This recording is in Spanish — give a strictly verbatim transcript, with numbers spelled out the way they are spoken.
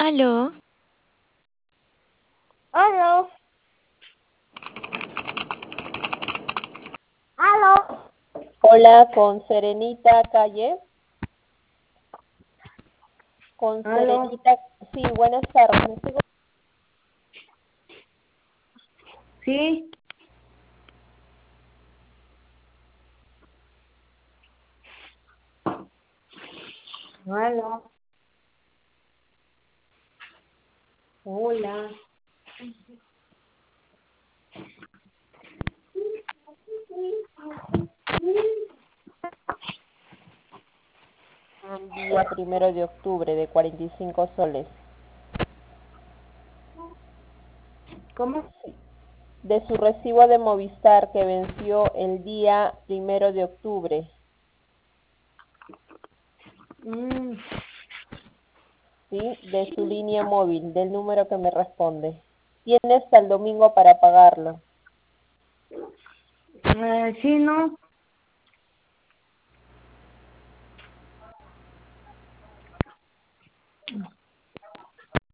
Aló, Aló. Aló. Hola, con Serenita Calle. Con Aló. Serenita, sí, buenas tardes. ¿Me estoy- Sí. Aló. Hola. El día primero de octubre de cuarenta y cinco soles. ¿Cómo? De su recibo de Movistar que venció el día primero de octubre. Mm, ¿Sí? De su línea móvil, del número que me responde. Tiene hasta el domingo para pagarlo. eh, sí, no.